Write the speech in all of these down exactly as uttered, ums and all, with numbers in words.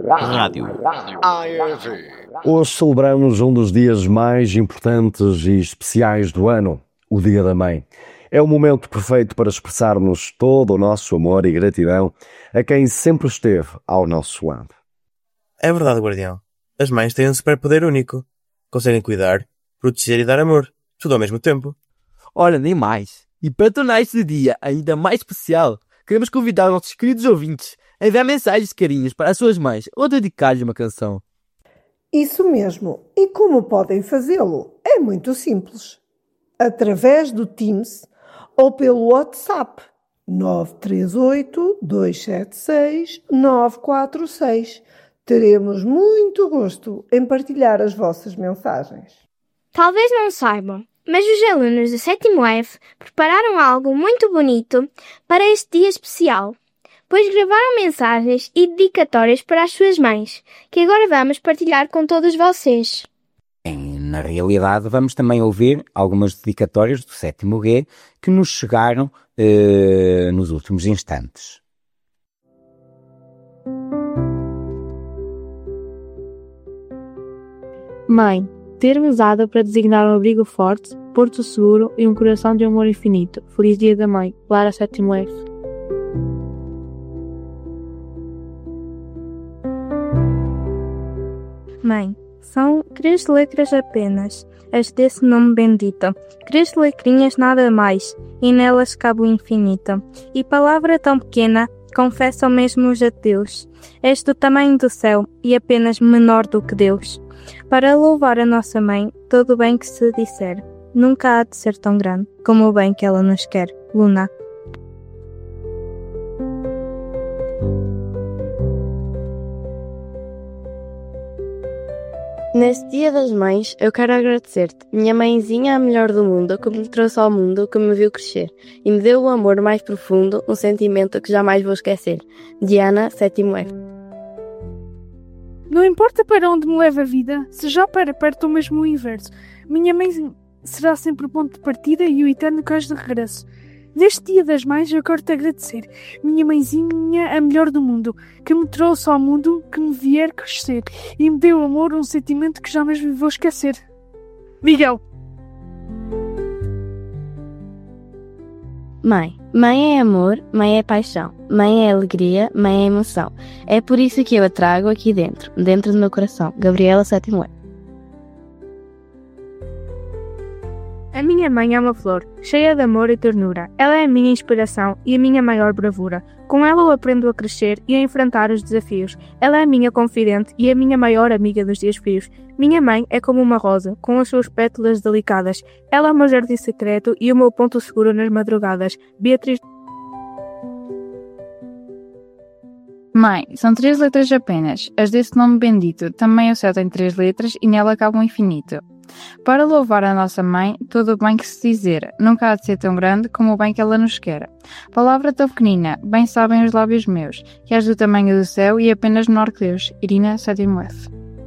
Rádio A E V. Hoje celebramos um dos dias mais importantes e especiais do ano, o Dia da Mãe. É o momento perfeito para expressarmos todo o nosso amor e gratidão a quem sempre esteve ao nosso lado. É verdade, guardião. As mães têm um superpoder único. Conseguem cuidar, proteger e dar amor, tudo ao mesmo tempo. Ora, nem mais. E para tornar este dia ainda mais especial, queremos convidar os nossos queridos ouvintes a enviar mensagens de carinhos para as suas mães ou dedicar-lhes uma canção. Isso mesmo. E como podem fazê-lo? É muito simples. Através do Teams ou pelo WhatsApp nove três oito, dois sete seis, nove quatro seis. Teremos muito gosto em partilhar as vossas mensagens. Talvez não saibam, mas os alunos do sétimo F prepararam algo muito bonito para este dia especial, pois gravaram mensagens e dedicatórias para as suas mães, que agora vamos partilhar com todos vocês. Na realidade, vamos também ouvir algumas dedicatórias do sétimo G que nos chegaram eh, nos últimos instantes. Mãe, ter-me usado para designar um abrigo forte, porto seguro e um coração de amor infinito. Feliz Dia da Mãe. Lara sétimo F. Mãe, são três letras apenas, as desse nome bendito. Três letrinhas nada mais, e nelas cabe o infinito. E palavra tão pequena, confessa mesmo os ateus. És do tamanho do céu, e apenas menor do que Deus. Para louvar a nossa mãe, todo o bem que se disser, nunca há de ser tão grande como o bem que ela nos quer. Luna. Neste Dia das Mães, eu quero agradecer-te, minha mãezinha a melhor do mundo, que me trouxe ao mundo, que me viu crescer, e me deu o amor mais profundo, um sentimento que jamais vou esquecer. Diana, sétimo F. Não importa para onde me leva a vida, se já para perto ou mesmo o inverso, minha mãe será sempre o ponto de partida e o eterno cais de regresso. Neste Dia das Mães eu quero te agradecer, minha mãezinha a melhor do mundo, que me trouxe ao mundo, que me vier crescer, e me deu amor, um sentimento que jamais me vou esquecer. Miguel. Mãe. Mãe é amor, mãe é paixão, mãe é alegria, mãe é emoção. É por isso que eu a trago aqui dentro, dentro do meu coração. Gabriela, sétimo F. A minha mãe é uma flor, cheia de amor e ternura. Ela é a minha inspiração e a minha maior bravura. Com ela eu aprendo a crescer e a enfrentar os desafios. Ela é a minha confidente e a minha maior amiga dos dias frios. Minha mãe é como uma rosa, com as suas pétalas delicadas. Ela é o meu jardim secreto e o meu ponto seguro nas madrugadas. Beatriz. Mãe, são três letras apenas, as desse nome bendito. Também o céu tem três letras e nela cabe um infinito. Para louvar a nossa mãe, todo o bem que se dizer, nunca há de ser tão grande como o bem que ela nos quer. Palavra tão pequenina, bem sabem os lábios meus, que és do tamanho do céu e apenas menor que Deus. Irina, sétimo F.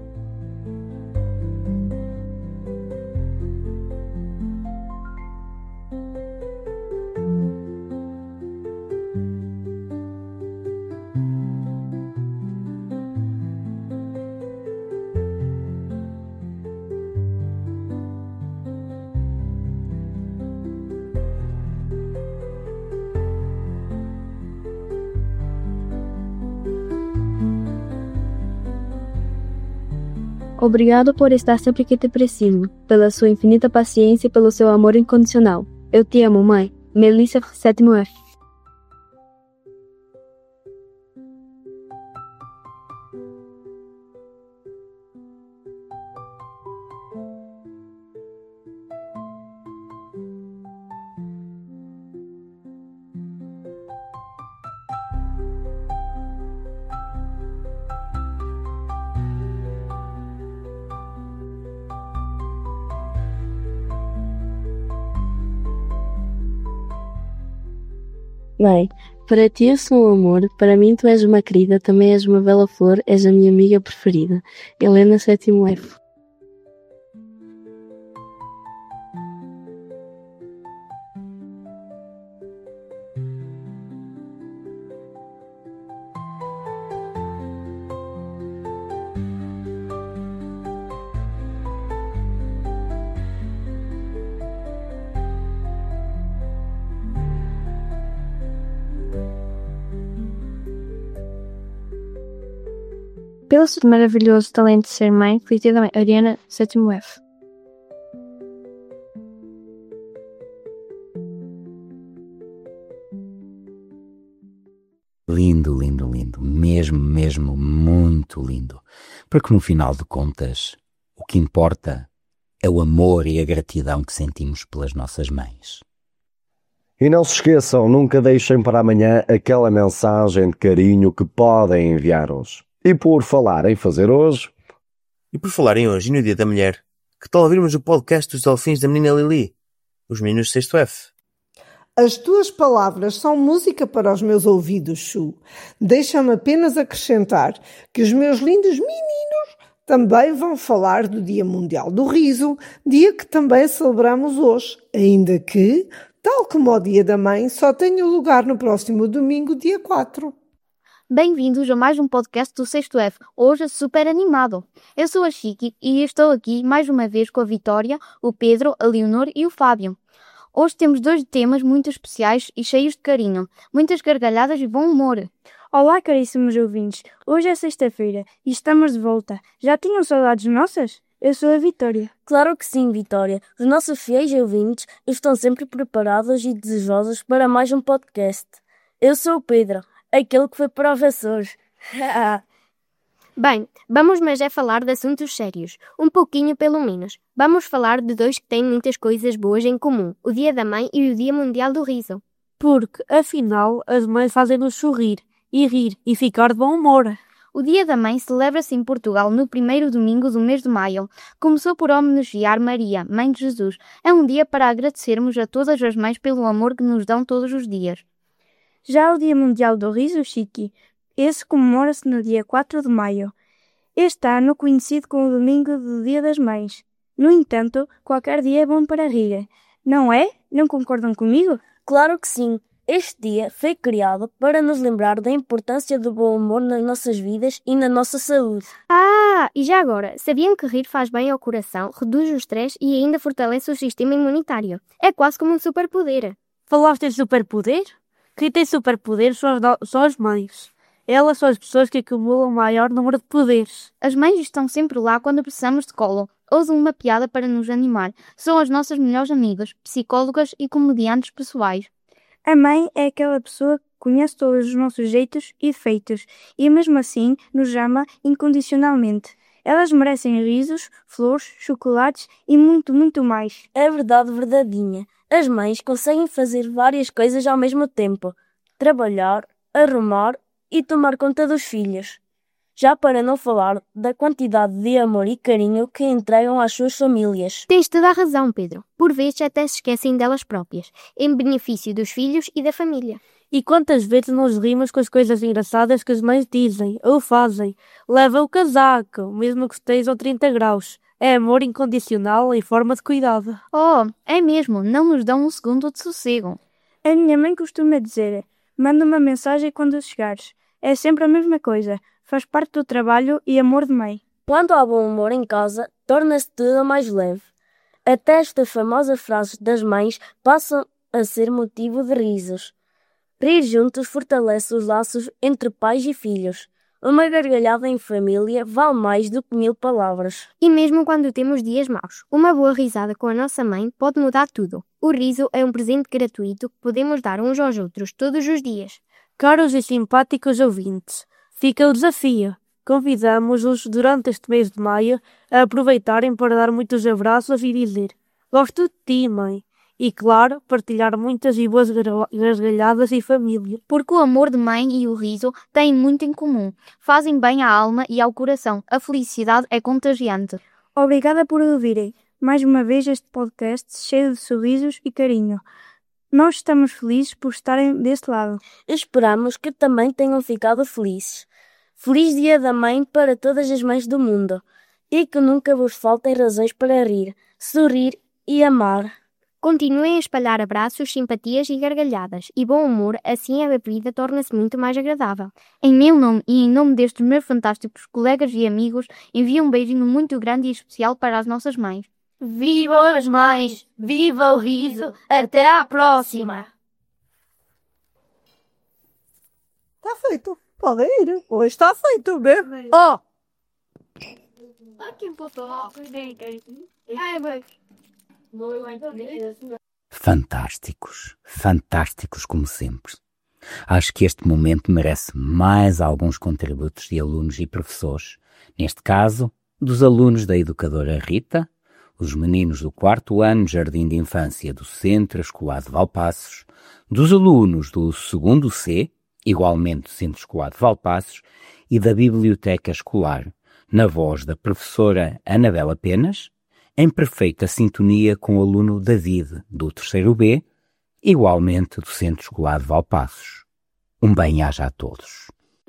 Obrigado por estar sempre que te preciso, pela sua infinita paciência e pelo seu amor incondicional. Eu te amo, mãe. Melissa, sétimo F. Mãe, para ti eu sou um amor, para mim tu és uma querida, também és uma bela flor, és a minha amiga preferida. Helena, sétimo F. Pelo seu maravilhoso talento de ser mãe, feliz dia da mãe, Ariana, sétimo F. Lindo, lindo, lindo. Mesmo, mesmo muito lindo. Porque no final de contas, o que importa é o amor e a gratidão que sentimos pelas nossas mães. E não se esqueçam, nunca deixem para amanhã aquela mensagem de carinho que podem enviar hoje. E por falar em fazer hoje... E por falarem hoje e no Dia da Mulher, que tal ouvirmos o podcast dos Delfins da menina Lili? Os meninos de sexto F. As tuas palavras são música para os meus ouvidos, Chu. Deixa-me apenas acrescentar que os meus lindos meninos também vão falar do Dia Mundial do Riso, dia que também celebramos hoje, ainda que, tal como o Dia da Mãe, só tenha lugar no próximo domingo, dia quatro. Bem-vindos a mais um podcast do sexto F, hoje super animado. Eu sou a Chiqui e estou aqui mais uma vez com a Vitória, o Pedro, a Leonor e o Fábio. Hoje temos dois temas muito especiais e cheios de carinho, muitas gargalhadas e bom humor. Olá, caríssimos ouvintes. Hoje é sexta-feira e estamos de volta. Já tinham saudades nossas? Eu sou a Vitória. Claro que sim, Vitória. Os nossos fiéis ouvintes estão sempre preparados e desejosos para mais um podcast. Eu sou o Pedro, aquele que foi para os Açores. Bem, vamos mas é falar de assuntos sérios, um pouquinho pelo menos. Vamos falar de dois que têm muitas coisas boas em comum, o Dia da Mãe e o Dia Mundial do Riso. Porque, afinal, as mães fazem-nos sorrir e rir e ficar de bom humor. O Dia da Mãe celebra-se em Portugal no primeiro domingo do mês de maio. Começou por homenagear Maria, Mãe de Jesus. É um dia para agradecermos a todas as mães pelo amor que nos dão todos os dias. Já o Dia Mundial do Riso, Chiqui, esse comemora-se no dia quatro de maio. Este ano coincide com o domingo do Dia das Mães. No entanto, qualquer dia é bom para rir. Não é? Não concordam comigo? Claro que sim. Este dia foi criado para nos lembrar da importância do bom humor nas nossas vidas e na nossa saúde. Ah, e já agora, sabiam que rir faz bem ao coração, reduz o stress e ainda fortalece o sistema imunitário? É quase como um superpoder. Falaste em superpoder? Quem tem superpoder são as, são as mães. Elas são as pessoas que acumulam o maior número de poderes. As mães estão sempre lá quando precisamos de colo. Usam uma piada para nos animar. São as nossas melhores amigas, psicólogas e comediantes pessoais. A mãe é aquela pessoa que conhece todos os nossos jeitos e defeitos e mesmo assim nos ama incondicionalmente. Elas merecem risos, flores, chocolates e muito, muito mais. É verdade, verdadeinha. As mães conseguem fazer várias coisas ao mesmo tempo. Trabalhar, arrumar e tomar conta dos filhos. Já para não falar da quantidade de amor e carinho que entregam às suas famílias. Tens toda a razão, Pedro. Por vezes até se esquecem delas próprias, em benefício dos filhos e da família. E quantas vezes nós rimos com as coisas engraçadas que as mães dizem ou fazem? Leva o casaco, mesmo que estejam trinta graus. É amor incondicional em forma de cuidado. Oh, é mesmo. Não nos dão um segundo de sossego. A minha mãe costuma dizer, manda uma mensagem quando chegares. É sempre a mesma coisa. Faz parte do trabalho e amor de mãe. Quando há bom humor em casa, torna-se tudo mais leve. Até esta famosa frase das mães passa a ser motivo de risos. Rir juntos fortalece os laços entre pais e filhos. Uma gargalhada em família vale mais do que mil palavras. E mesmo quando temos dias maus, uma boa risada com a nossa mãe pode mudar tudo. O riso é um presente gratuito que podemos dar uns aos outros todos os dias. Caros e simpáticos ouvintes, fica o desafio. Convidamos-os durante este mês de maio a aproveitarem para dar muitos abraços e dizer gosto de ti, mãe. E, claro, partilhar muitas e boas gargalhadas em família. Porque o amor de mãe e o riso têm muito em comum. Fazem bem à alma e ao coração. A felicidade é contagiante. Obrigada por ouvirem mais uma vez este podcast cheio de sorrisos e carinho. Nós estamos felizes por estarem deste lado. Esperamos que também tenham ficado felizes. Feliz Dia da Mãe para todas as mães do mundo. E que nunca vos faltem razões para rir, sorrir e amar. Continuem a espalhar abraços, simpatias e gargalhadas. E bom humor, assim a vida torna-se muito mais agradável. Em meu nome e em nome destes meus fantásticos colegas e amigos, envio um beijinho muito grande e especial para as nossas mães. Viva as mães! Viva o riso! Até à próxima! Está feito. Podem ir. Hoje está feito, bebê. Oh, Fantásticos, fantásticos como sempre. Acho que este momento merece mais alguns contributos de alunos e professores, neste caso, dos alunos da educadora Rita, os meninos do quarto ano Jardim de Infância do Centro Escolar de Valpaços, dos alunos do segundo C, igualmente do Centro Escolar de Valpaços, e da Biblioteca Escolar, na voz da professora Anabela Penas, em perfeita sintonia com o aluno David, do terceiro B, igualmente do Centro Escolar de Valpaços. Um bem-aja a todos.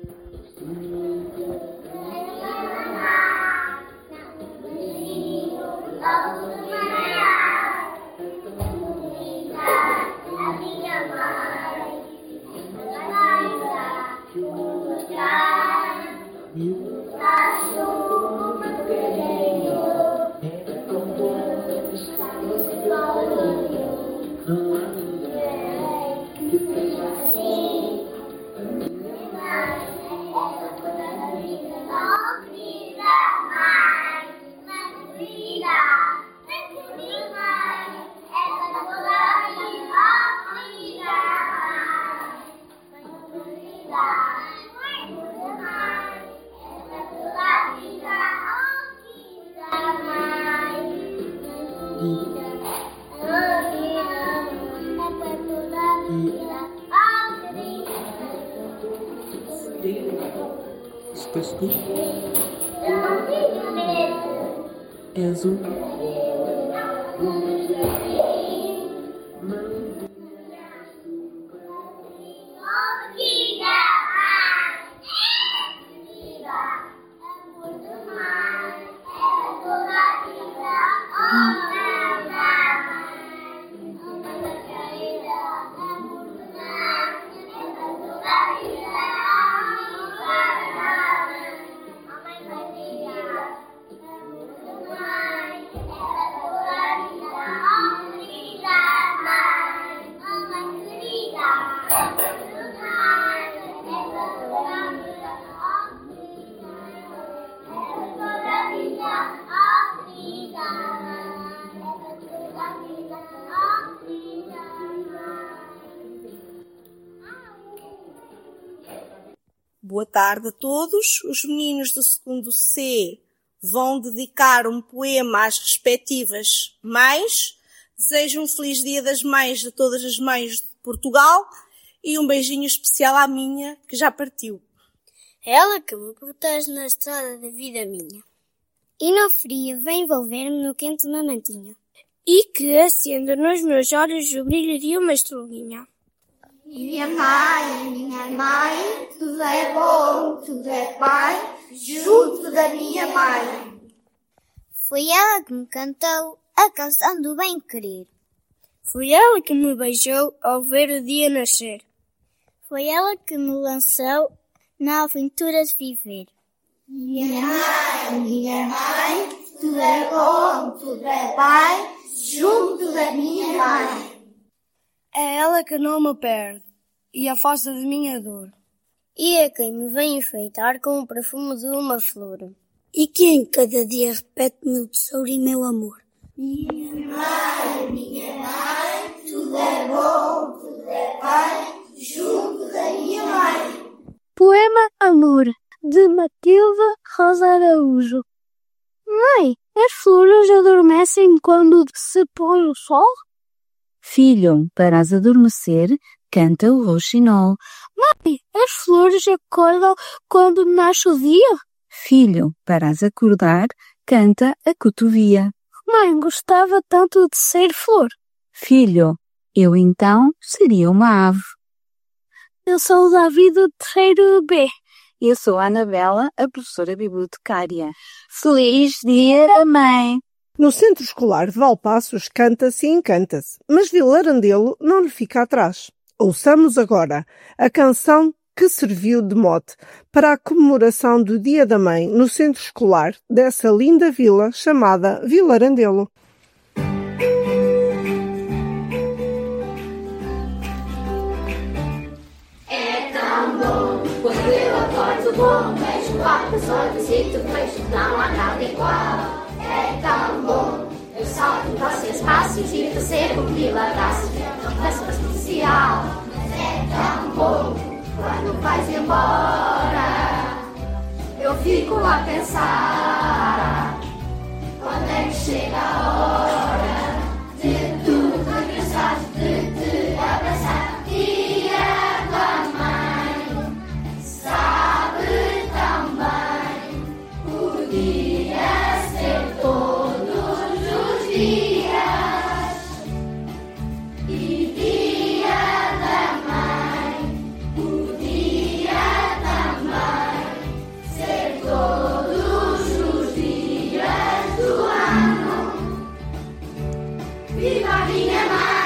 Boa tarde a todos. Os meninos do segundo C vão dedicar um poema às respectivas mães. Desejo um feliz Dia das Mães a todas as mães de Portugal e um beijinho especial à minha, que já partiu. Ela que me protege na estrada da vida minha. E no frio vem envolver-me no quente uma mantinha. E que acenda nos meus olhos o brilho de uma estrelinha. Minha mãe, minha mãe, tudo é bom, tudo é bem, junto da minha mãe. Foi ela que me cantou a canção do bem-querer. Foi ela que me beijou ao ver o dia nascer. Foi ela que me lançou na aventura de viver. Minha mãe, minha mãe, tudo é bom, tudo é bem, junto da minha mãe. É ela que não me perde e afasta de minha dor. E é quem me vem enfeitar com o perfume de uma flor. E que em cada dia repete meu tesouro e meu amor. Minha mãe, minha mãe, tudo é bom, tudo é bem, junto da minha mãe. Poema Amor, de Matilde Rosa Araújo. Mãe, as flores adormecem quando se põe o sol? Filho, para as adormecer, canta o roxinol. Mãe, as flores acordam quando nasce o dia? Filho, para as acordar, canta a cotovia. Mãe, gostava tanto de ser flor. Filho, eu então seria uma ave. Eu sou o David do terceiro B. Eu sou a Anabela, a professora bibliotecária. Feliz Dia da Mãe! No Centro Escolar de Valpaços canta-se e encanta-se, mas Vilarandelo não lhe fica atrás. Ouçamos agora a canção que serviu de mote para a comemoração do Dia da Mãe no Centro Escolar dessa linda vila chamada Vilarandelo. É tão bom quando eu acordo com um beijo abro os olhos e tu vejo, não há nada igual. É tão bom, eu salto vocês passos e recebo mil abraços. Não peço especial, mas é tão bom. Quando vais embora, eu fico a pensar. Quando é que chega a hora de tu regressar, de te abraçar? Dia da mãe, sabe tão bem, podia ser todos os dias. E dia da mãe, podia também ser todos os dias do ano. Viva a minha mãe!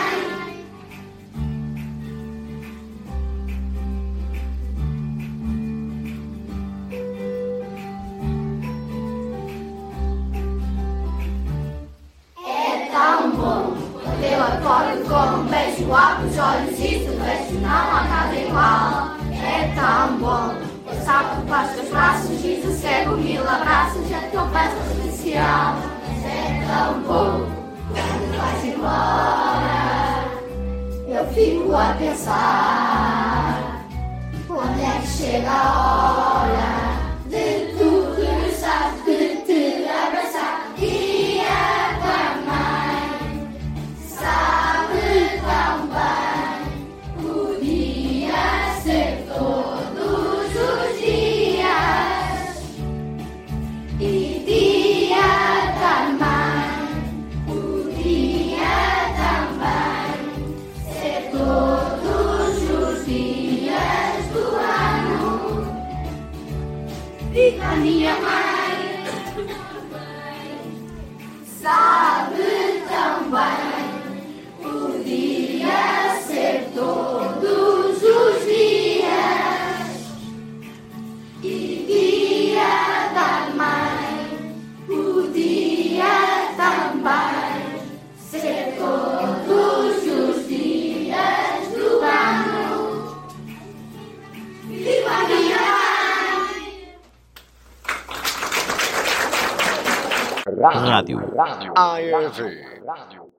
É tão bom quando eu acordo com um beijo, abro os olhos e te vejo, não há nada igual. É tão bom, eu salto para os teus braços e te cego mil abraços. É tão festa especial, mas é tão bom. Quando vais embora, eu fico a pensar. Quando é que chega a hora de tu regressar, de te abraçar? Dia da mãe, sabe tão bem, podia ser todos os dias. E dia da mãe, podia também ser todos os dias do ano. Viva a minha mãe, sabe tão bem, podia ser todos os dias. E dia da mãe, podia também ser todos os dias do ano. Viva a minha mãe! Rádio A E V